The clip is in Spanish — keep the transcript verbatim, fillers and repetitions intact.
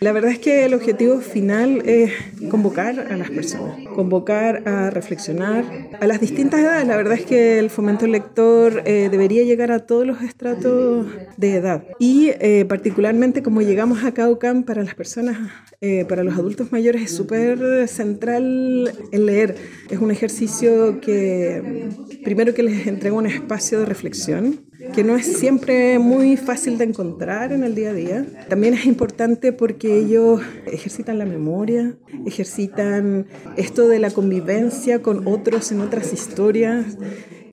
La verdad es que el objetivo final es convocar a las personas, convocar a reflexionar a las distintas edades. La verdad es que el fomento lector eh, debería llegar a todos los estratos de edad y eh, particularmente como llegamos a Caucam para las personas, eh, para los adultos mayores es súper central el leer. Es un ejercicio que primero que les entrega un espacio de reflexión que no es siempre muy fácil de encontrar en el día a día. También es importante porque ellos ejercitan la memoria, ejercitan esto de la convivencia con otros en otras historias.